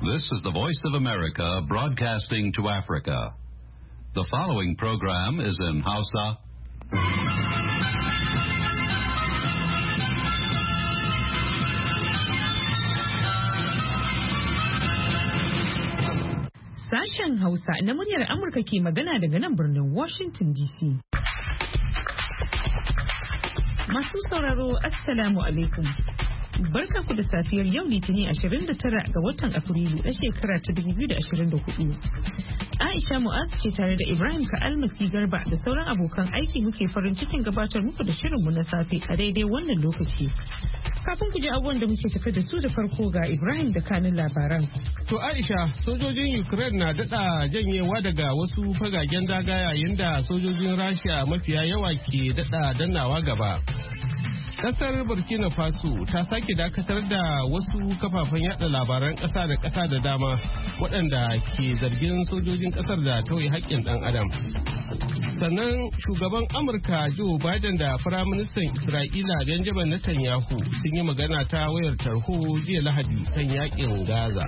This is the Voice of America broadcasting to Africa. The following program is in Hausa. Sashen Hausa na muryar Amurka ke magana daga nan birnin Washington DC. Masu sauraro, Assalamu alaikum. Barkanku da safiyar yau Litinin 29 ga watan Afrilu na shekara ta 2024. Aisha Mu'az ce tare da Ibrahim Ka'almasi Garba da sauran abokan aiki muke farin cikin gabatar muku da shirinmu na safe a daidai wannan lokaci. Kafin ku ji abubuwan da muke tafi da su da farko ga Ibrahim da kanin labaran. To Aisha, sojojin Ukraine na daɗa janyewa daga wasu fagagen daga yayin da sojojin Rasha mafiya yawa ke daɗa dannawa gaba. Kasar Burkina Faso ta sake dakatar da wasu kafafen yada labaran ƙasa da ƙasa da dama waɗanda ke zargin sojojin ƙasar da tauye haƙƙin ɗan adam. Sannan shugaban Amurka Joe Biden da Firaministan Isra'ila Benjamin Netanyahu sun yi magana ta wayar tarho jiya Lahadi kan yaƙin Gaza.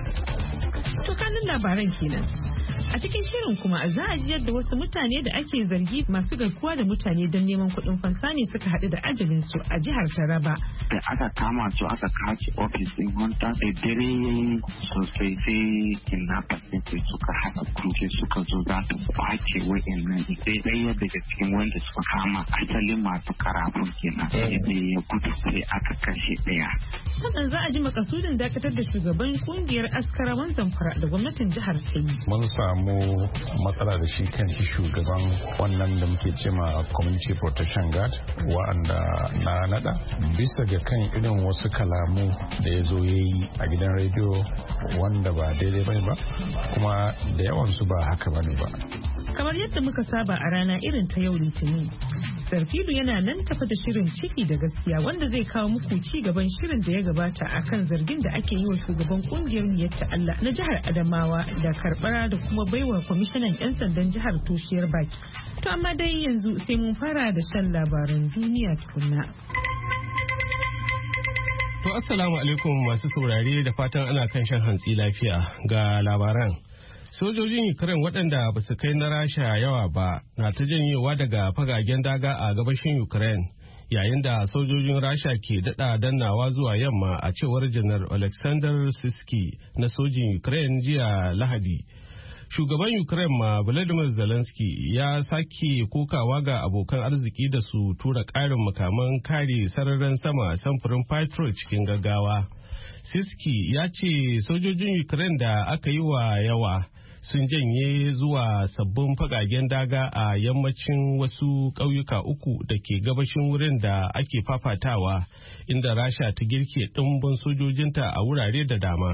To kanin labaran kenan. A cikin shirin kuma za a ji yadda wasu mutane da ake zargi masu garkuwa da mutane don neman kuɗin fansa ne suka haɗu da ajalinsu a jihar Taraba. Da aka kama su aka kaci ofis ɗin wanta da dare sosai sai kidnappers ɗin suka haɗa kuke suka zo za su kwace wa'annan sai ɗaya daga cikin wanda suka kama asalin masu karafun kenan sai ya gudu sai aka kashe ɗaya. Sannan za a ji makasudin dakatar da shugaban kungiyar askarawan Zamfara da gwamnatin jihar ta yi. Mun samu matsala da shi kan shugaban wannan da muke cema community protection guard wa'anda na nada bisa ga kan irin wasu kalamu da ya zo ya yi a gidan rediyo wanda ba daidai bane ba kuma da yawansu ba haka bane ba. Kamar yadda muka saba a rana irin ta yau Litinin, Sarfilu yana nan tafa da shirin ciki da gaskiya wanda zai kawo muku ci gaban shirin da ya gabata akan zargin da ake yi wa shugaban kungiyar Miyatta Allah na jihar Adamawa da karbara da kuma baiwa kwamishinan 'yan sandan jihar toshiyar baki. To amma dai yanzu sai mun fara da shan labaran duniya tukunna. To assalamu alaikum masu saurare da fatan ana kan shan hantsi lafiya ga labaran. Sojojin Ukraine waɗanda ba su kai na Rasha yawa ba na ta janyewa daga fagagen daga a gabashin Ukraine yayin da sojojin Rasha ke daɗa dannawa zuwa yamma a cewar Janar Alexander Siski na sojin Ukraine jiya Lahadi. Shugaban Ukraine ma Volodymyr Zelensky ya sake kokawa ga abokan arziki da su tura ƙarin makaman kare sararin sama samfurin Patriot cikin gaggawa. Siski ya ce sojojin Ukraine da aka yi wa yawa sun janye zuwa sabbin fagagen daga a yammacin wasu ƙauyuka uku da ke gabashin wurin da ake fafatawa inda Rasha ta girke ɗimbin sojojinta a wurare da dama.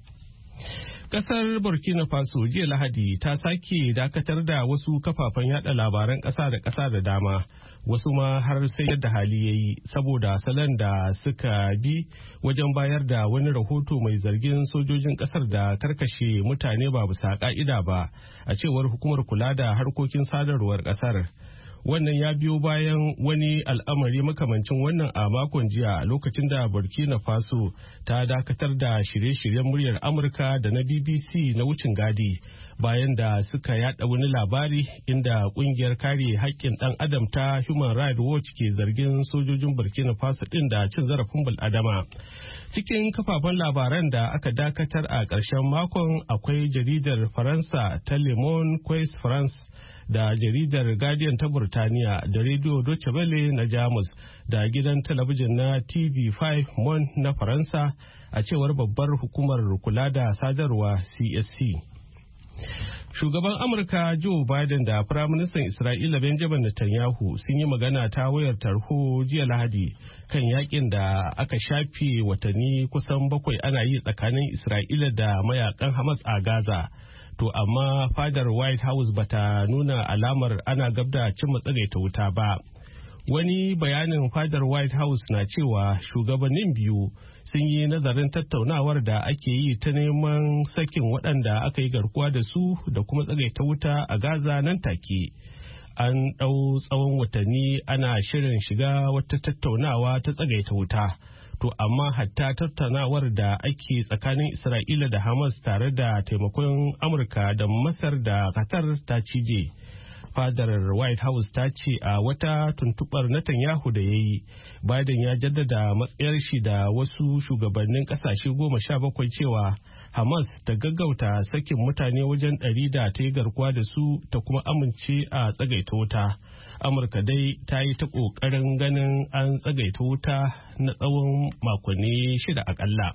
Kasar Burkina Faso jiya Lahadi ta sake dakatar da wasu kafafen yada labaran ƙasa da ƙasa da dama, wasu ma har sai yadda hali ya yi saboda salon da suka bi wajen bayar da wani rahoto mai zargin sojojin ƙasar da karkashe mutane ba bisa ƙa'ida ba, a cewar hukumar kula da harkokin sadarwar ƙasar. Wannan ya biyo bayan wani al'amari makamancin wannan a makon jiya lokacin da Burkina Faso ta dakatar da shirye-shiryen muryar Amurka da na BBC na wucin gadi bayan da suka yada wani labari inda kungiyar kare haƙƙin ɗan adam ta Human Rights Watch ke zargin sojojin Burkina Faso ɗin da cin zarafin bil'adama. Cikin kafafen labaran da aka dakatar a ƙarshen makon akwai jaridar Faransa ta Le Monde Quest France da jaridar Guardian ta Burtaniya da rediyo Deutsche Welle na Jamus da gidan talabijin na TV5 Monde na Faransa a cewar babbar hukumar kula da sadarwa CSC. Shugaban Amurka Joe Biden da Firaministan Isra'ila Benjamin Netanyahu sun yi magana ta wayar tarho jiya Lahadi kan yakin da aka shafe watanni kusan 7 ana yi tsakanin Isra'ila da mayakan Hamas a Gaza. To amma fadar White House bata nuna alamar ana gabda cimma tsagaita wuta ba. Wani bayanin fadar White House na cewa shugabannin biyu sun yi nazarin tattaunawar da ake yi ta neman sakin waɗanda aka yi garkuwa da su da kuma tsagaita wuta a Gaza nan take. An ɗau tsawon watanni ana shirin shiga wata tattaunawa ta tsagaita wuta. To amma hatta tattaunawar da ake tsakanin Isra'ila da Hamas tare da taimakon Amurka da Masar da Qatar ta cije. Fadar White House ta ce a wata tuntubar Netanyahu da ya yi, Biden ya jaddada matsayar shi da wasu shugabannin kasashe 17 cewa Hamas ta gaggauta sakin mutane wajen 100 da ta yi garkuwa da su ta kuma amince a tsagaita wuta. Amurka dai ta yi ta ƙoƙarin ganin an tsagaita wuta na tsawon makonni 6 akalla.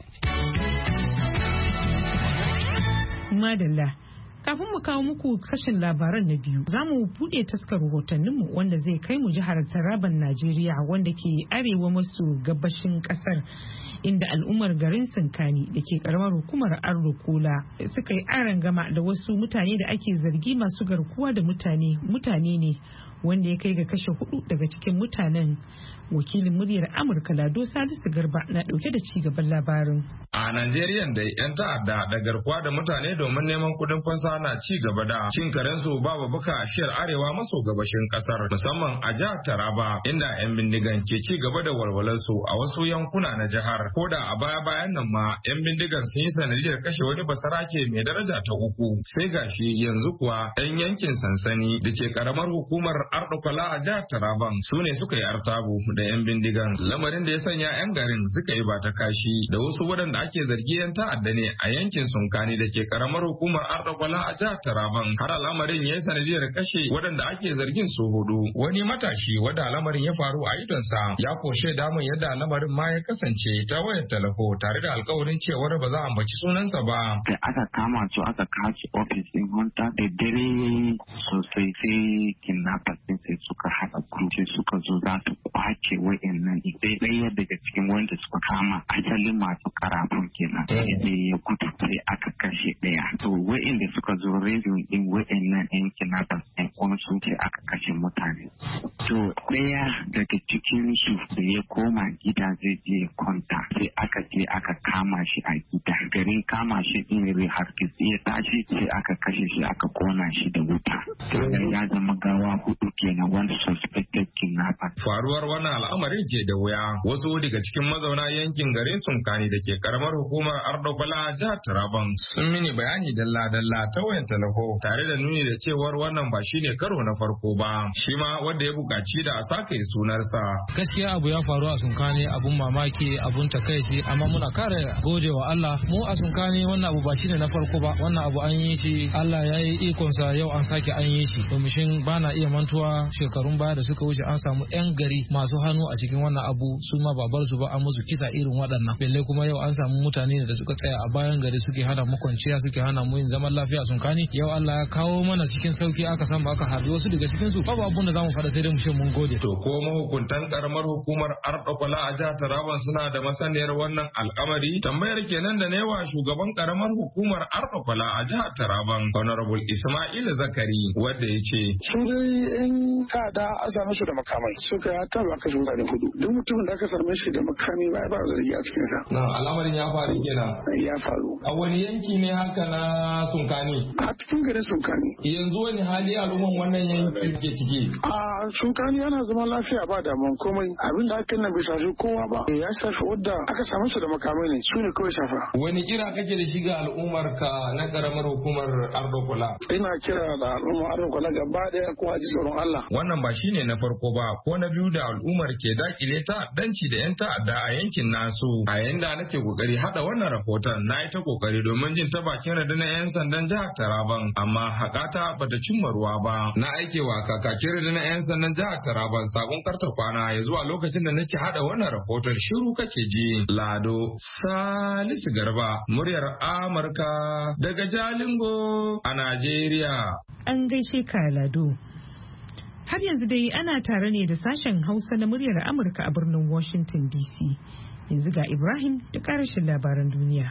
Madalla. Kafin mu kawo muku kashin labaran na biyu, za mu buɗe taskar rahotanninmu wanda zai kai mu jihar Taraban Najeriya wanda ke arewa maso gabashin ƙasar, inda al'ummar garin Sinkani da ke karamar hukumar Ardokola suka yi arangama da wasu mutane da ake zargi masu garkuwa da mutane ne wanda ya kai ga kashe 4 daga cikin mutanen. Wakilin muryar Amurka Lado Salisu Garba na dauke da ci gaban labarin. A Najeriya da 'yan ta'adda da garkuwa da mutane domin neman kudin fansa na ci gaba da cin karensu babu baka a shiyar arewa maso gabashin kasar, musamman a jihar Taraba inda 'yan bindigan ke ci gaba da walwalarsu a wasu yankuna na jihar. Ko da a baya-bayan nan ma 'yan bindigan sun yi sanadiyar kashe wani basarake mai daraja ta 3. Sai gashi yanzu kuwa 'yan yankin sansani da ke karamar hukumar Ardokola a jihar Taraban su ne suka yi artabu da 'yan bindigan, lamarin da ya sanya 'yan garin suka yi ba ta kashi da wasu waɗanda ake zargi 'yan ta'adda ne a yankin Sunkani da ke karamar hukumar Ardokola a jihar Taraban, har al'amarin ya yi sanadiyar kashe waɗanda ake zargin su 4. Wani matashi wadda al'amarin ya faru a idonsa ya koshe damun yadda al'amarin ma ya kasance ta wayar talafo tare da alkawarin cewar ba za a ambaci sunansa ba. Da aka kama su aka kaci ofis ɗin Hunter da dare sosai sai kidnappers ɗin sai suka haɗa group suka zo za su kwace wa'annan sai ɗaya daga cikin wanda suka kama asalin masu karafun kenan sai ya gudu sai aka kashe ɗaya. To wa'anda suka zo rediyon ɗin wa'annan yan kidnappers ɗin kuma sun ce aka kashe mutane. To ɗaya daga cikin su da ya koma gida zai je kwanta sai aka je aka kama shi a gida. Garin kama shi ɗin rai hargitsi ya tashi sai aka kashe shi aka kona shi da wuta. Ya zama gawa 4 kenan wanda suspected kidnapper. Faruwar wannan al'amarin ke da wuya. Wasu daga cikin mazauna yankin garin Sunkani da ke karamar hukumar Ardokola a jihar Taraban sun mini bayani dalla-dalla ta wayan talafo tare da nuni da cewar wannan ba shine karo na farko ba. Shi ma wanda ya buƙaci da a sake sunarsa. Gaskiya abu ya faru a Sunkani, abun mamaki, abun takaici, amma muna kare gode wa Allah. Mu a Sunkani wannan abu ba shine na farko ba. Wannan abu an yi shi, Allah ya yi ikonsa, yau an sake an yi shi. Domin ba na iya mantuwa shekarun baya da suka wuce an samu 'yan gari masu hannu a cikin wannan abu, su ma babar su ba an musu kisa irin waɗannan. Belle kuma yau an samu mutane da suka tsaya a bayan gari suke hana mu kwanciya, suke hana mu yin zaman lafiya a Sunkani. Yau Allah ya kawo mana cikin sauki, aka samu aka harbi wasu daga cikin su. Babu abun da zamu faɗa sai dai mu ce mun gode. To ko mahukuntan karamar hukumar Ardokola a jihar Taraban suna da masaniyar wannan al'amari? Tambayar kenan da newa shugaban karamar hukumar Ardokola a jihar Taraban, Honorable Ismail Zakari, wanda ya ce su dai in kada a same su da makamai suka ya taba kashe mutane 4. Duk mutumin da aka same shi da makami ba zargi a cikin sa. Na al'amarin ya faru kenan. Ya faru. A wani yanki ne haka na Sunkani? A cikin garin Sunkani. Yanzu wani hali al'umman wannan yanki ke ciki? A Sunkani yana zama lafiya ba damuwan komai. Abin da aka nan bai shafi kowa ba. Ya shafi wadda aka same su da makamai ne, su ne kawai shafa. Wani kira kake da shi ga al'ummar ka na karamar hukumar Ardokola? Ina kira da al'ummar Ardokola gaba daya ko a ji tsoron Allah. Wannan ba shine na farko ba ko na biyu da al'ummar ke dakile ta'addanci da 'yan ta'adda a yankin nasu. A yanda nake kokari hada wannan rahoton, na yi ta kokari domin jin ta bakin rundunar 'yan sandan jihar Taraban, amma hakata bata cimma ruwa ba. Na aikewa kakakin rundunar 'yan sandan jihar Taraban sakon karta kwana ya zuwa lokacin da nake hada wannan rahoton shiru kake ji. Lado Salisu Garba, muryar Amurka daga Jalingo a Najeriya. An gaishe ka Lado. Har yanzu dai ana tare ne da sashen Hausa na muryar Amurka a birnin Washington DC. Yanzu ga Ibrahim da karashin labaran duniya.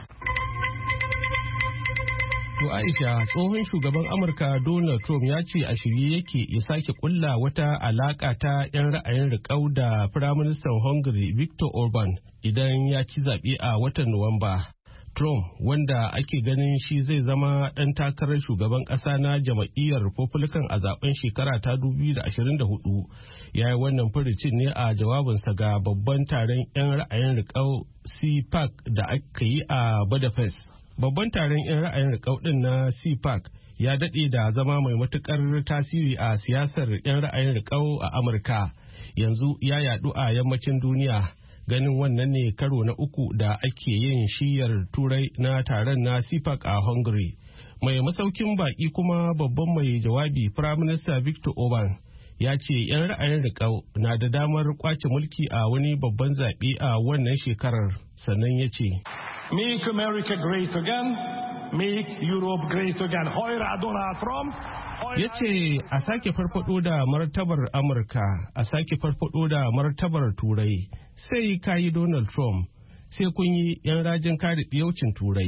To Aisha, tsohon shugaban Amurka Donald Trump ya ce a shirye yake ya sake kulla wata alaka ta 'yan ra'ayin riƙau da Firaministan Hungary Viktor Orban idan ya ci zaɓe a watan Nuwamba. Trump, wanda ake ganin shi zai zama ɗan takarar shugaban ƙasa na jam'iyyar Republican a zaben shekara ta 2024, ya yi wannan furucin ne a jawabinsa ga babban taron 'yan ra'ayin riƙau CPAC da aka yi a Budapest. Babban taron 'yan ra'ayin riƙau ɗin na CPAC ya daɗe da zama mai matuƙar tasiri a siyasar 'yan ra'ayin riƙau a Amurka. Yanzu ya yaɗu a yammacin duniya. Ganin wannan ne karo na uku da ake yin shiyar turai na taron na CPAC a Hungary. Mai masaukin baki kuma babban mai jawabi Prime Minister Viktor Orban ya ce 'yan ra'ayin riƙau na da damar kwace mulki a wani babban zaɓe a wannan shekarar, sannan ya ce Make America great again, make Europe great again. Hoira Donald Trump. Ya ce a sake farfado da martabar Amurka, a sake farfado da martabar Turai, sai kayi Donald Trump, sai kun yi 'yan rajin kare ɗiyaucin Turai.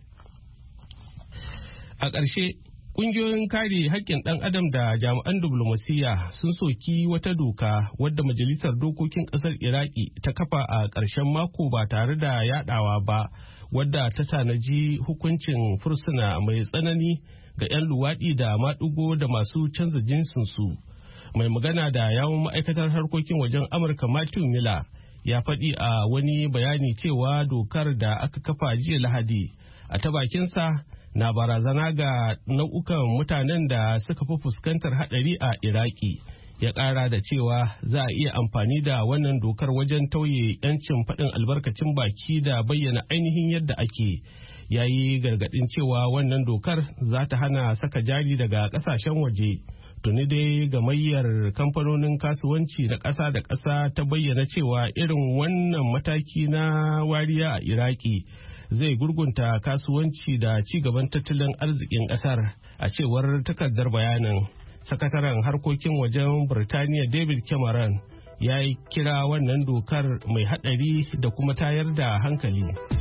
A ƙarshe, ƙungiyoyin kare haƙƙin ɗan adam da jami'an diflomasiyya sun soki wata doka wadda Majalisar Dokokin ƙasar Iraki ta kafa a ƙarshen mako ba tare da yaɗawa ba, wadda ta tanaji hukuncin fursuna mai tsanani ga 'yan luwaɗi da maɗigo da masu canza jinsinsu. Mai magana da yawun ma'aikatar harkokin wajen Amurka Matthew Miller ya faɗi a wani bayani cewa dokar da aka kafa jiya Lahadi a ta bakinsa na barazana ga nau'ukan mutanen da suka fi fuskantar haɗari a Iraki. Ya ƙara da cewa za a iya amfani da wannan dokar wajen tauye 'yancin faɗin albarkacin baki da bayyana ainihin yadda ake. Ya yi gargaɗin cewa wannan dokar za ta hana saka jari daga ƙasashen waje. Tuni dai gamayyar kamfanonin kasuwanci na ƙasa da ƙasa ta bayyana cewa irin wannan mataki na wariya a Iraki zai gurgunta kasuwanci da ci gaban tattalin arzikin ƙasar, a cewar takardar bayanin. Sakataren harkokin wajen Birtaniya David Cameron ya yi kira wannan dokar mai haɗari da kuma tayar da hankali.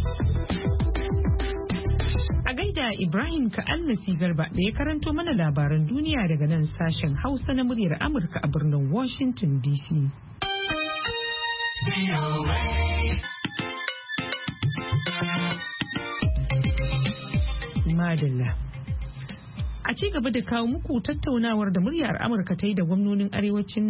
A gaida Ibrahim Ka'almasi Garba da ya karanto mana labaran duniya daga nan sashen Hausa na muryar Amurka a birnin Washington DC. Madalla. A ci gaba da kawo muku tattaunawar da muryar Amurka ta yi da gwamnonin arewacin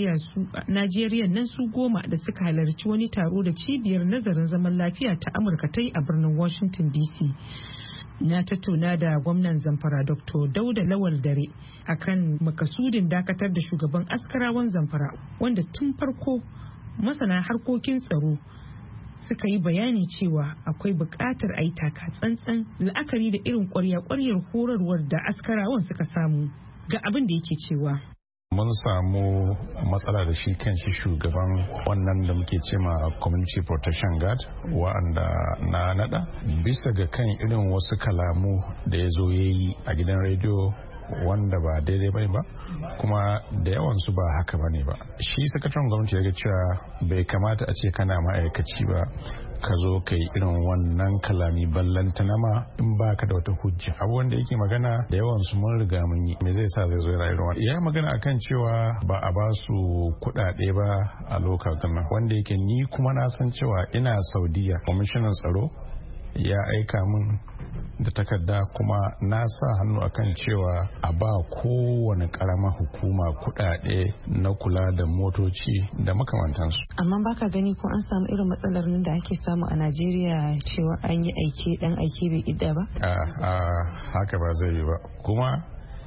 Najeriya nan su 10 da suka halarci wani taro da cibiyar nazarin zaman lafiya ta Amurka ta yi a birnin Washington DC. Na tattauna da gwamnan Zamfara Dr. Dauda Lawal Dare akan makasudin dakatar da shugaban askarawan Zamfara, wanda tun farko masana harkokin tsaro suka yi bayani cewa akwai buƙatar a yi taka tsantsan la'akari da irin ƙwarya-ƙwaryar horarwar da askarawan suka samu. Ga abin da yake cewa. Mun samu matsala da shi kan shi shugaban wannan da muke cema Community Protection Guard wa'anda na nada bisa ga kan irin wasu kalamu da ya zo ya yi a gidan rediyo wanda ba daidai bai ba, kuma da yawansu ba haka ba ne ba. Shi sakataren gwamnati ya ga cewa bai kamata a ce kana ma'aikaci ba ka zo ka yi irin wannan kalami ballanta nama in ba ka da wata hujja. Abubuwan da yake magana da yawansu mun riga mun yi, me zai sa zai zo ya rayu wani. Ya magana akan cewa ba a ba su kuɗaɗe ba a lokacin nan, wanda yake ni kuma na san cewa ina Saudiya, kwamishinan tsaro ya aika min da takarda kuma na sa hannu akan cewa a ba kowane karamar hukuma kudade na kula da motoci da makamantansu. Amma baka gani ko an samu irin matsalar nan da ake samu a Najeriya cewa an yi aike dan aike bai idda ba? Haka ba zai yi ba. Kuma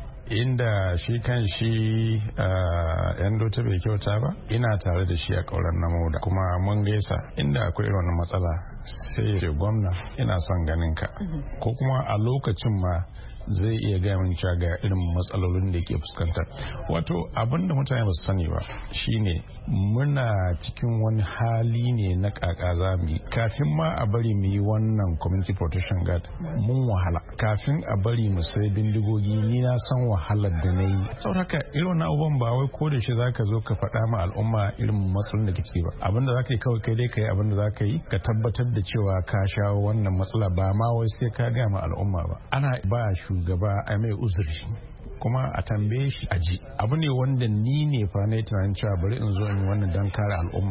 inda shi kan shi yan dota bai kyauta ba, ina tare da shi a kauran namo da kuma mun gaisa inda akwai irin wannan matsala sai ya gwamna ina son ganin ka, ko kuma a lokacin ma zai iya gaya min cewa ga irin matsalolin da ke fuskanta. Wato abinda mutane ba su sani ba shine muna cikin wani hali ne na kaka zami. Kafin ma a bari mu yi wannan Community Protection Guard mun wahala, kafin a bari mu sai bindigogi ni na san wahalar da na yi. Sauraka irin abubuwan ba wai ko da shi zaka zo ka faɗa ma al'umma irin matsalolin da ke ciki ba. Abinda zaka yi kawai kai dai kai abinda zaka yi ka tabbatar da cewa ka shawo wannan matsala, ba ma wai sai ka gaya ma al'umma ba. Ana ba shugaba a mai uzuri kuma a tambaye shi aji. Abu ne wanda ni ne fa na tunanin cewa bari in zo in yi wannan don kare al'umma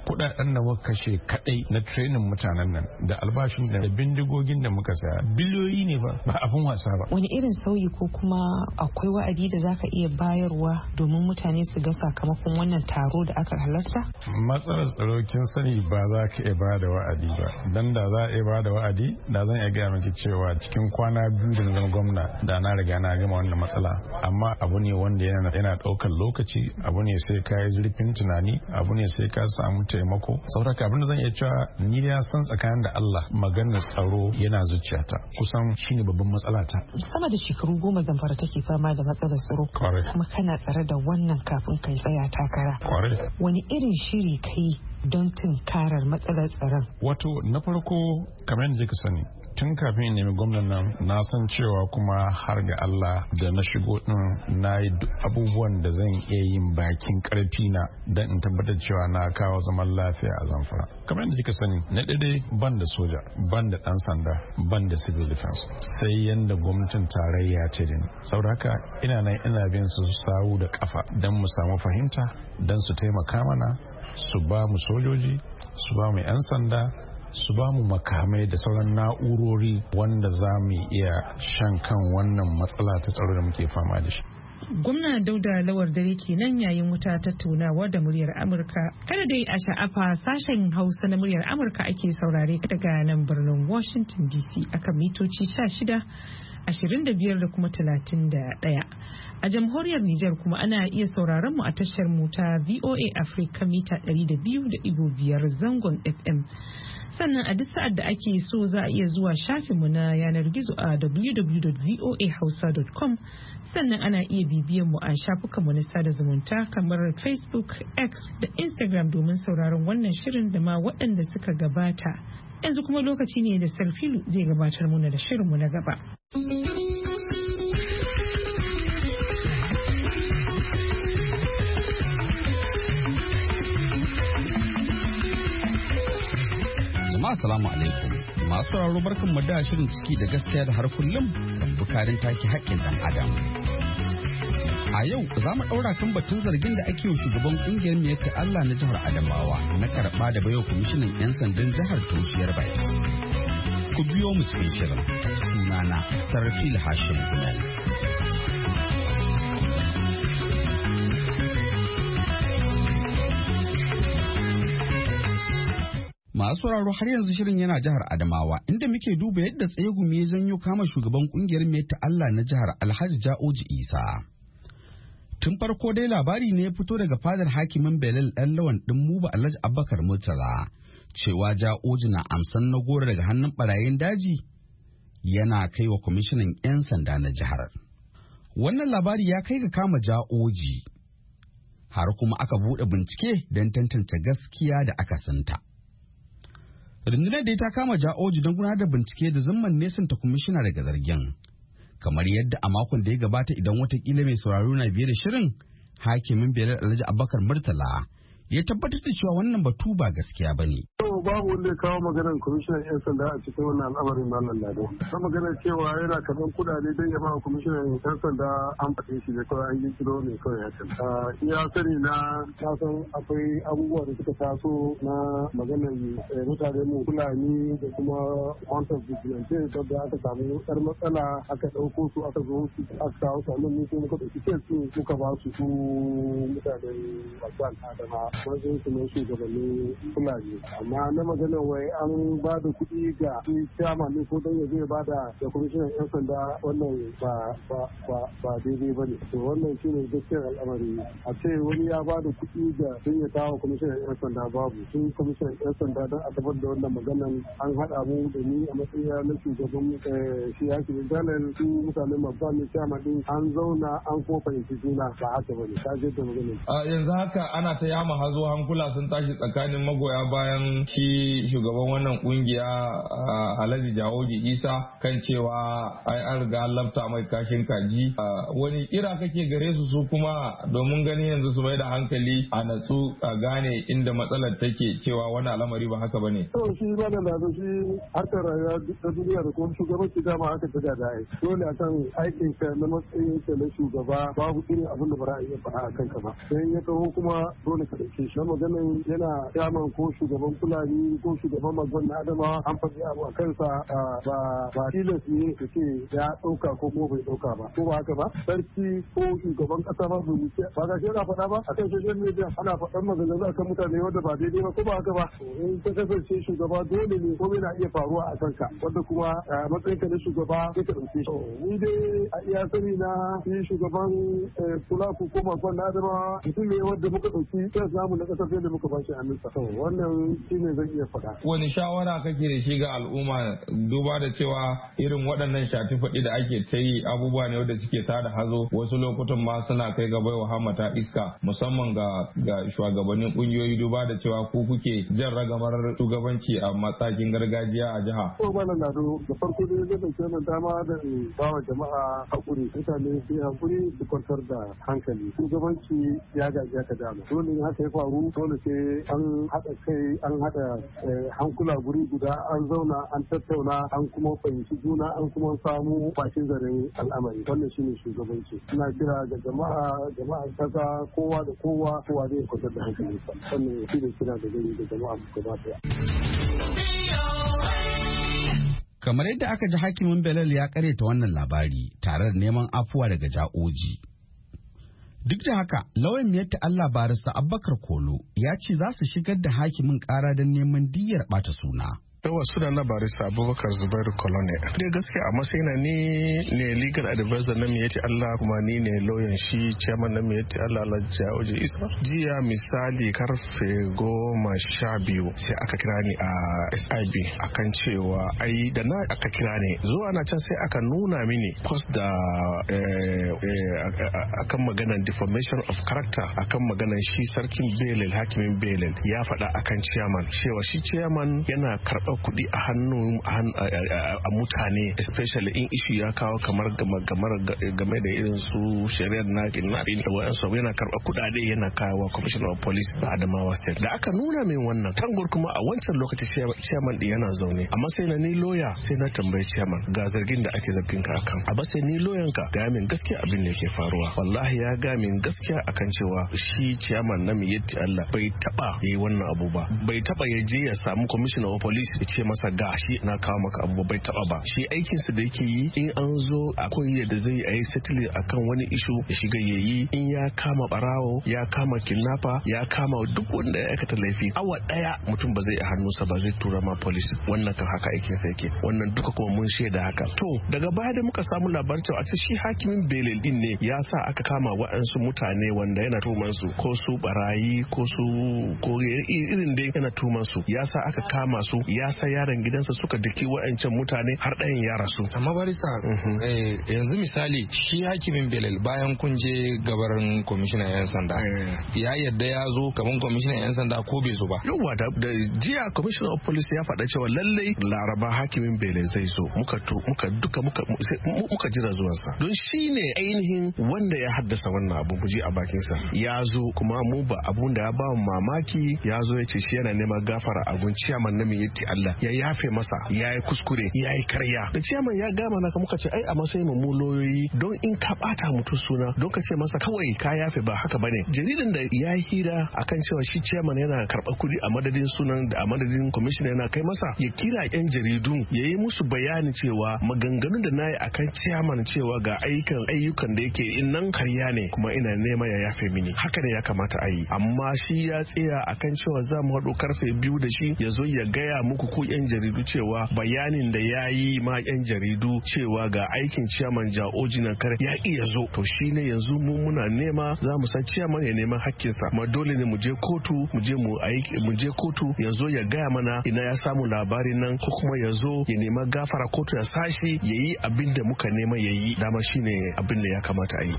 kudaden da muka kashe kadai na training mutanen nan da albashin da bindigogin da muka saya biliyoyi ne ba abin wasa ba. Wani irin sauyi ko kuma akwai wa'adi da zaka iya bayarwa domin mutane su ga sakamakon wannan taro da aka halarta? Matsalar tsaro kin sani ba za ka iya ba da wa'adi ba, dan da za a iya ba da wa'adi da zan iya gaya miki cewa cikin kwana 2 da zama gwamna da na riga na gama wannan matsala, amma abu ne wanda yana ɗaukar lokaci, abu ne sai ka yi zurfin tunani, abu ne sai ka samu taimako. Saboda abin da zan iya cewa ni ya san tsakanin da Allah maganar tsaro yana zuciyata, kusan shine babban matsala ta. Sama da shekaru 10 Zamfara take fama da matsalar tsaro, kuma kana tsare da wannan kafin kai tsaya takara. Wani irin shiri kai don tunkarar matsalar tsaron? Wato na farko kamar yadda ka sani, tun kafin in nemi gwamnan nan na san cewa kuma har ga Allah da na shigo din na yi abubuwan da zan iya yin bakin karfi na don in tabbatar cewa na kawo zaman lafiya a Zamfara. Kamar yadda kika sani, na daidai ban da soja, ban da dan sanda, ban da civil defense, sai yanda gwamnatin tarayya ce da ni. Saboda haka ina nan ina bin su sawu da kafa don mu samu fahimta, don su taimaka mana, su ba mu sojoji, su ba mu 'yan sanda, su ba mu makamai da sauran na'urori wanda za mu iya shan kan wannan matsala ta tsaro da muke fama da shi. Gwamna Dauda Lawar Dare kenan yayin wuta tattaunawa da muryar Amurka. Kada dai a sha'afa, sashen Hausa na muryar Amurka ake saurare daga nan birnin Washington DC akan mitoci 16, 25 da kuma 31. A jamhuriyar Nijar kuma ana iya sauraron mu a tashar mu ta VOA Africa mita 200.5 zangon FM. Sannan a duk sa'ad da ake so za a iya zuwa shafinmu na yanar gizo a www.voahausa.com. Sannan ana iya bibiyan mu a shafukanmu na sada zumunta kamar Facebook, X da Instagram domin sauraron wannan shirin da ma waɗanda suka gabata. Yanzu kuma lokaci ne da Sarfilu zai gabatar muna da shirinmu na gaba. Assalamu alaikum. Masu sauraro barkan mu da shirin ciki da gaskiya da har kullum kan bukarin take haƙƙin dan adam. A yau za mu ɗaura kan batun zargin da ake yi shugaban ƙungiyar Miyatta Allah na jihar Adamawa na karɓa da bayo kwamishinan 'yan sandan jihar Taushiyar Baya. Ku biyo mu cikin shirin. Sunana Sarfil Hashim Gumel. Masu sauraro har yanzu shirin yana jihar Adamawa inda muke duba yadda tsegumi ya janyo kama shugaban kungiyar Miyatta Allah na jihar Alhaji Ja'oji Isa. Tun farko dai labari ne ya fito daga fadar hakimin Belal ɗan lawan ɗin Muba Alhaji Abubakar Murtala cewa Ja'oji na amsan na goro daga hannun barayin daji yana kai wa kwamishinan 'yan sanda na jihar. Wannan labari ya kai ga kama Ja'oji har kuma aka buɗe bincike don tantance gaskiya da aka santa. Rundunar da ta kama Ja'oji don gudanar da bincike da zumman nesanta kwamishina daga zargin. Kamar yadda a makon da ya gabata idan watakila mai sauraro na biye da shirin, hakimin Belal Alhaji Abubakar Murtala ya tabbatar da cewa wannan batu ba gaskiya ba ne. Babu wanda ya kawo maganar kwamishinan 'yan sanda a cikin wannan al'amarin Malam Lado. Ta maganar cewa yana karɓar kudade don ya ba kwamishinan 'yan sanda an faɗe shi ne kawai an yi kiro ne kawai ya kan. Iya sani na san akwai abubuwa da suka taso na maganar mutane mu Fulani da kuma Mountain Vigilante da aka samu yar matsala aka ɗauko su aka zo su aka kawo su nan ne muka ɗauki su muka ba su mutanen Wasan Adama wajen su ne shugabannin Fulani. Amma na magana wai an ba da kuɗi ga chairman ne ko don ya zai ba da kwamishinan 'yan sanda wannan ba daidai ba ne. To wannan shine gaskiyar al'amari. A ce wani ya ba da kuɗi ga don ya kawo kwamishinan 'yan sanda babu. Sun kwamishinan 'yan sanda don a tabbatar da wannan maganan an haɗa mu da ni a matsayin na shugaban shi yaki Jalal su mutanen Mabban ne chairman din an zauna an ko fahimci juna ba haka ba ne. Ta je da maganan. Yanzu haka ana ta yama hazo hankula sun tashi tsakanin magoya bayan shi shugaban wannan kungiya Alhaji Ja'oji Isa kan cewa ai an riga lafta mai kashin kaji. Wani kira kake gare su kuma domin ganin yanzu su mai da hankali a natsu a gane inda matsalar take cewa wani al'amari ba haka bane. To shi ba da lado shi harkar rayuwa ta duniya da kuma shugabanci dama haka ta da ai. Dole akan aikin ka na matsayin ka na shugaba babu irin abin da ba za a iya faɗa a kanka ba. Sai ya taho kuma dole ka ɗauki ɗauke shi. Na maganin yana chairman ko shugaban Fulani ko shugaban Magwan na Adamawa an faɗi abu a kansa ba tilas ne da ke ya ɗauka ko kuma bai ɗauka ba. Ko ba haka ba? Sarki ko shugaban ƙasa ba bai wuce ba ga shi yana faɗa ba a kan social media ana faɗan maganganu akan mutane wanda ba daidai ba ko ba haka ba. In ka kasance shugaba dole ne ko yana iya faruwa a kanka wanda kuma matsayin ka na shugaba sai ka ɗauke shi. Ni dai a iya sani na shi shugaban kula ko Magwan na Adamawa mutum ne wanda muka ɗauki kan samu na ƙasar da muka bashi hannunsa. Wannan shi ne zan iya faɗa. Wani shawara kake da shi ga al'umma duba da cewa irin waɗannan shafi faɗi da ake ta yi abubuwa ne wanda suke tada hazo wasu lokutan ma suna kai ga baiwa hamata iska musamman ga shugabannin ƙungiyoyi duba da cewa ku kuke jan ragamar shugabanci a matakin gargajiya a jiha. Ko ba na lado da farko dai zai ɗauke wannan dama da bawa jama'a hakuri mutane sai hakuri su kwantar da hankali. Shugabanci ya gaji ka dama. Dole ne haka ya faru dole sai an haɗa kai an haɗa hankula guri guda an zauna an tattauna an kuma fahimci juna an kuma samu bakin zaren al'amari wannan shine shugabanci. Ina kira ga jama'a kasa kowa da kowa zai kwantar da hankalinsa wannan shi ne kira da gani da jama'a gaba daya. Kamar yadda aka ji hakimin Belal ya kareta wannan labari tare da neman afuwa daga ja'oji. Duk da haka, lauyan miyatta Allah barista Abubakar Kolo ya ce za su shigar da hakimin ƙara don neman diyyar ɓata suna. Yawa suna na barista Abubakar Zubairu Colonel. Dai gaskiya a matsayina ne legal advisor na Miyetti Allah kuma ni ne lauyan shi chairman na Miyetti Allah Alhaji Jaoji Isa. Jiya misali karfe 12 sai aka kira ni a SIB akan cewa da na aka kira ni zuwa na can sai aka nuna mini post da akan maganar defamation of character akan maganar shi sarkin Belel hakimin Belel ya faɗa akan chairman cewa shi chairman yana karɓar kuɗi a hannu a mutane especially in issue ya kawo kamar game da irin su shari'ar na kidnapping da wayansu yana karɓar kuɗaɗe yana kawo commissioner of police a Adamawa state da aka nuna min wannan tangur kuma a wancan lokaci chairman din yana zaune amma sai na ni lawyer sai na tambayi chairman ga zargin da ake zargin ka akan a sai ni lawyer ka ga min gaskiya abin da yake faruwa wallahi ya ga min gaskiya akan cewa shi chairman na Miyetti Allah bai taba yi wannan abu ba bai taba ya je ya samu commissioner of police ya ce masa gashi na kawo maka abu bai taba ba shi aikinsa da yake yi in an zo akwai yadda zai yi settling akan wani issue ya shiga yayi in ya kama barawo ya kama kidnapper ya kama duk wanda ya aikata laifi awa daya mutum ba zai a hannunsa ba zai tura ma police wannan kan haka aikinsa yake wannan duka kuma mun shaida haka to daga baya da muka samu labarin cewa a shi hakimin Belel din ne ya sa aka kama waɗansu mutane wanda yana tuman su ko su barayi ko irin dai yana tuman su ya sa aka kama su ya sa yaron gidansa suka daki wa'ancan mutane har ɗayan ya rasu. Amma barisa yanzu misali shi hakimin Belel bayan kun je gabarin kwamishinan 'yan sanda ya yadda ya zo kaman kwamishinan 'yan sanda ko bai zo ba. Yawwa da jiya commissioner of police ya faɗa cewa lallai Laraba hakimin Belel zai zo muka jira zuwansa don shi ne ainihin wanda ya haddasa wannan abu mu ji a bakinsa ya zo kuma mu ba abun da ya ba mamaki ya zo ya ce shi yana neman gafara abun ciyaman na Miyetti Allah ya yafe masa ya yi kuskure ya yi karya da ciyaman ya gama naka muka ce ai a matsayin mu lauyoyi don in ka bata mutum suna don ka ce masa kawai ka yafe ba haka bane jaridan da ya yi hira akan cewa shi ciyaman yana karɓar kuɗi a madadin sunan da a madadin commissioner yana kai masa ya kira yan jaridu ya yi musu bayani cewa maganganun da na yi akan ciyaman cewa ga ayyukan da yake in nan karya ne kuma ina nema ya yafe mini haka ne ya kamata a yi amma shi ya tsaya akan cewa za mu haɗu karfe 2 da shi ya zo ya gaya muku ku yan jaridu cewa bayanin da ya yi ma yan jaridu cewa ga aikin ciyaman Jaoji nan kare ya iya zo to shine yanzu mu muna nema za mu san ciyaman ya neman hakkinsa ma dole ne mu je kotu ya zo ya gaya mana ina ya samu labarin nan ko kuma ya zo ya nema gafara kotu ya sashi ya yi abin da muka nema ya yi dama shine abin da ya kamata a yi.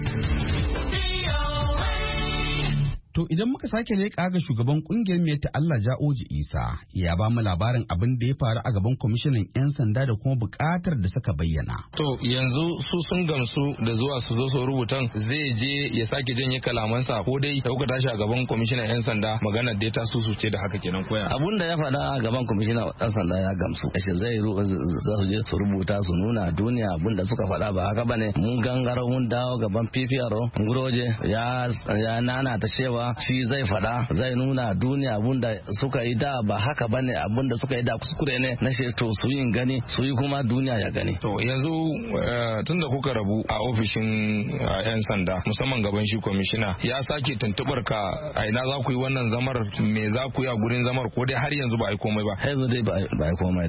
To idan muka sake leƙa ga shugaban kungiyar Miyetti Allah Jaoji Isa ya ba mu labarin abin da ya faru a gaban kwamishinan 'yan sanda da kuma buƙatar da suka bayyana. To yanzu su sun gamsu da zuwa su zo su rubutan zai je ya sake janye kalamansa ko dai da kuka tashi a gaban kwamishinan 'yan sanda maganar da ta ce da haka kenan koya. Abun da ya faɗa a gaban kwamishinan 'yan sanda ya gamsu. Ashe za su je su rubuta su nuna duniya abun da suka faɗa ba haka bane mun gangaro mun dawo gaban PPRO Nguroje ya nana ta cewa cewa shi zai faɗa zai nuna duniya abunda suka yi da ba haka bane, abunda suka yi da kuskure ne na to su yi gani su yi kuma duniya ya gani. To yanzu tunda kuka rabu a ofishin 'yan sanda musamman gaban shi kwamishina ya sake tuntubar ka a ina za ku yi wannan zamar, me za ku yi a gurin zamar, ko dai har yanzu ba a yi komai ba? Har yanzu dai ba a yi komai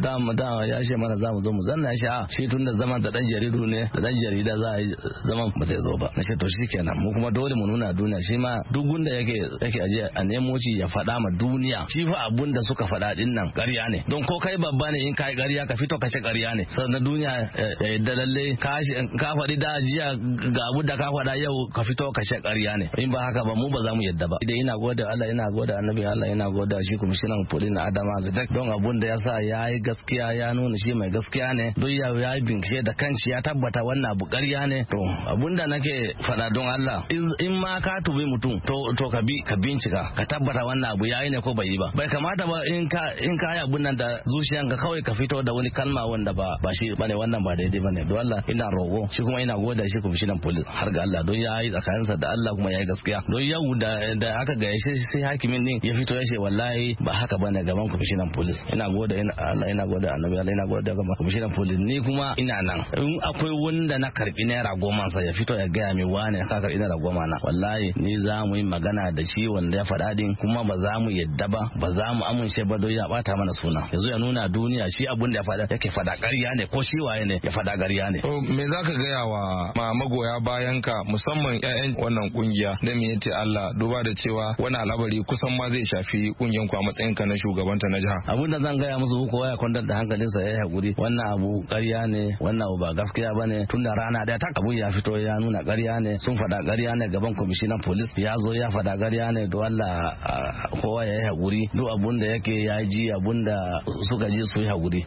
da ya ce mana za mu zo mu zanna shi shi tun da zaman da dan jaridu ne da dan jarida za a yi zaman ba zai zo ba. Na ce to shikenan mu kuma dole mu nuna duniya shi ma duk gunda yake aje a nemo shi ya faɗa ma duniya shi fa abun da suka faɗa din nan ƙarya ne, don ko kai babba ne in kai ƙarya ka fito ka ce ƙarya ne sannan duniya ya yadda lalle ka faɗi da jiya ga abu da ka faɗa yau ka fito ka ce ƙarya ne, in ba haka ba mu ba za mu yadda ba. Idan ina gode Allah ina gode annabi Allah ina gode shi kwamishinan police na Adama Zadak don abun da yasa yayi gaskiya ya nuna shi mai gaskiya ne, don ya yi bincike da kanshi ya tabbata wannan abu ƙarya ne. To abun da nake faɗa don Allah in ma ka tubi mutum to ka bincika ka tabbata wannan abu yayi ne ko bai yi ba. Bai kamata ba in ka yi abun nan da zuciyanka kawai ka fito da wani kalma wanda ba shi bane, wannan ba daidai bane. Don Allah ina rogo shi kuma ina goda shi kwamishinan police har ga Allah don ya yi tsakaninsa da Allah kuma ya yi gaskiya. Don yau da aka ga shi sai hakimin din ya fito ya ce wallahi ba haka bane gaban kwamishinan police. Ina goda Allah ina goda annabi Allah ina goda gaban kwamishinan police. Ni kuma ina nan in akwai wanda na karbi naira 10 sa ya fito ya gaya min wane ka karbi naira 10 na, wallahi ni za mu yi magana da shi wanda ya faɗa din kuma ba za mu yadda ba za mu amince ba don ya bata mana suna yanzu ya nuna duniya shi abun da ya faɗa yake faɗa ƙarya ne ko shi waye ne ya faɗa ƙarya ne. Me za ka gaya wa magoya bayan ka musamman 'ya'yan wannan kungiya da me yace Allah duba da cewa wani al'amari kusan ma zai shafi kungiyan ku a matsayin ka na shugabanta na jiha? Abun da zan gaya musu kowa ya kwantar da hankalinsa ya yi hakuri, wannan abu ƙarya ne, wannan abu ba gaskiya bane. Tun da rana ɗaya abu ya fito ya nuna ƙarya ne, sun faɗa ƙarya ne gaban kwamishinan polis ya zo ya faɗa ƙarya ne. Don Allah kowa ya yi hakuri, duk abun da yake ya ji abun da suka ji su yi hakuri.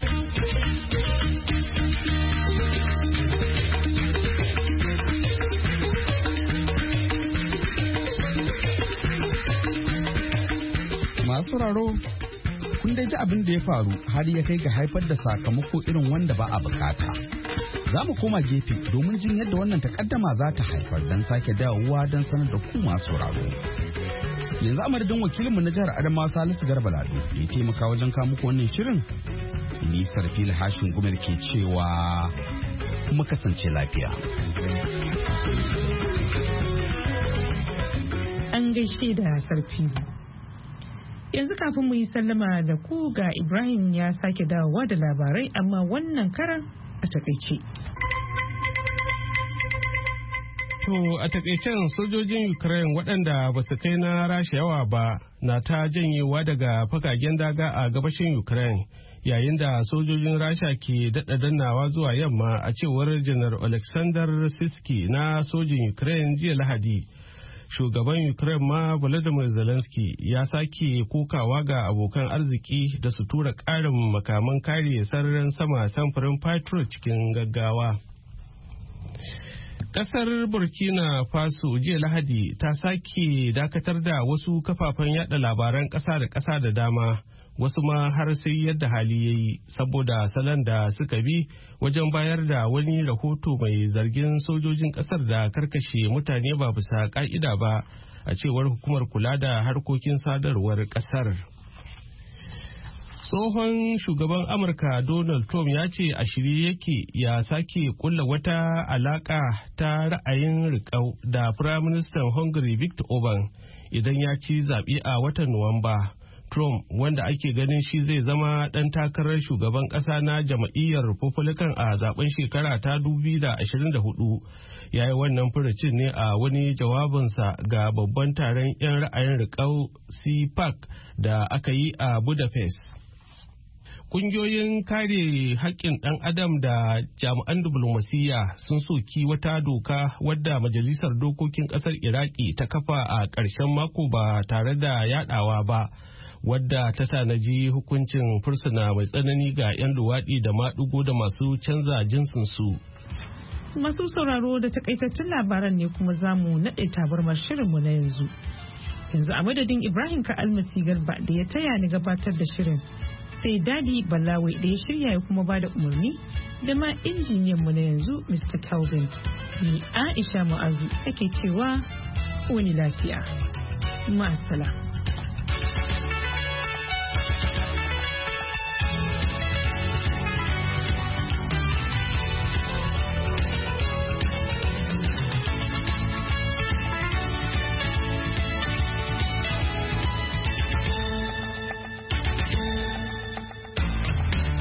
Masu sauraro kun dai ji abin da ya faru har ya kai ga haifar da sakamako irin wanda ba a bukata. Za mu koma gefe domin jin yadda wannan takaddama za ta haifar don sake dawowa don sanar da ku masu sauraro. Yanzu a madadin wakilinmu na jihar Adamawa Salisu Garba Lado da ya taimaka wajen kawo muku wannan shirin. Ni Sarfil Hashin Gumel ke cewa mu kasance lafiya. An gaishe da Sarfil. Yanzu kafin mu yi sallama da ku ga Ibrahim ya sake dawowa da labarai amma wannan karan a takaice. To a takaicen sojojin Ukraine waɗanda ba su kai na Rasha yawa ba na ta janyewa daga fagagen daga a gabashin Ukraine yayin da sojojin Rasha ke daɗa dannawa zuwa yamma a cewar Janar Alexander Siski na sojin Ukraine jiya Lahadi. Shugaban Ukraine ma Volodymyr Zelensky ya sake kokawa ga abokan arziki da su tura ƙarin makaman kare sararin sama samfurin Patriot cikin gaggawa. Kasar Burkina Faso jiya Lahadi ta sake dakatar da wasu kafafen yada labaran ƙasa da ƙasa da dama, wasu ma har sai yadda hali ya yi saboda salon da suka bi wajen bayar da wani rahoto mai zargin sojojin ƙasar da karkashe mutane ba bisa ƙa'ida ba, a cewar hukumar kula da harkokin sadarwar ƙasar. Tsohon shugaban Amurka Donald Trump ya ce a shirye yake ya sake kulla wata alaka ta ra'ayin riƙau da Firaministan Hungary Viktor Orban idan ya ci zaɓe a watan Nuwamba. Trump, wanda ake ganin shi zai zama ɗan takarar shugaban ƙasa na jam'iyyar Republican a zaben shekara ta 2024, ya yi wannan furucin ne a wani jawabinsa ga babban taron 'yan ra'ayin riƙau CPAC da aka yi a Budapest. Kungiyoyin kare haƙƙin ɗan adam da jami'an diplomasiyya sun soki wata doka wadda Majalisar Dokokin ƙasar Iraki ta kafa a ƙarshen mako ba tare da yaɗawa ba, wadda ta tanaji hukuncin fursuna mai tsanani ga 'yan luwaɗi da maɗigo da masu canza jinsinsu. Masu sauraro da takaitattun labaran ne kuma za mu naɗe tabarmar shirinmu na yanzu. Yanzu a madadin Ibrahim Ka'almasi Garba da ya taya ni gabatar da shirin. Sai Dadi Balawe da ya shirya ya kuma bada umarni da ma injiniyan mu na yanzu Mr. Calvin. Ni Aisha Mu'azu ake cewa wani lafiya. Ma'asala.